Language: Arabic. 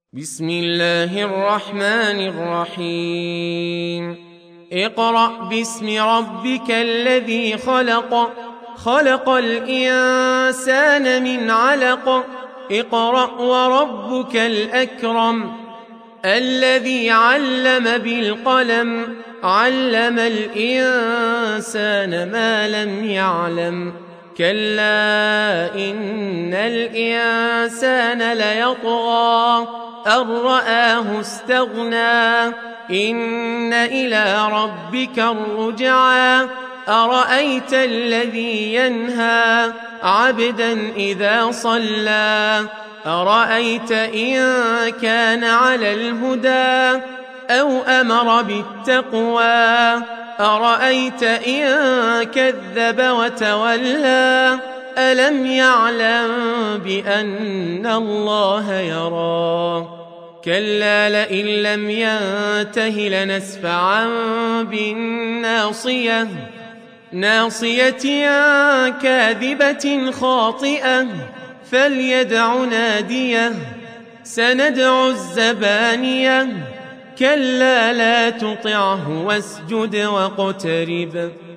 بسم الله الرحمن الرحيم اقرأ باسم ربك الذي خلق خلق الإنسان من علق اقرأ وربك الأكرم الذي علم بالقلم علم الإنسان ما لم يعلم كلا إن الإنسان ليطغى أن رآه استغنى إن إلى ربك الرجعى أرأيت الذي ينهى عبدا إذا صلى أرأيت إن كان على الهدى أو أمر بالتقوى أرأيت إن كذب وتولى ألم يعلم بأن الله يرى كلا لئن لم ينته لنسفعا بالناصية ناصية كاذبة خاطئة فليدع ناديه سندع الزبانية كلا لا تطعه واسجد واقترب